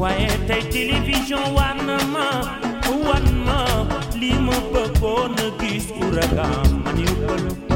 waaye tey télévision war na ma wan ma li ma bëggoon a gis ouragan man yóbbalu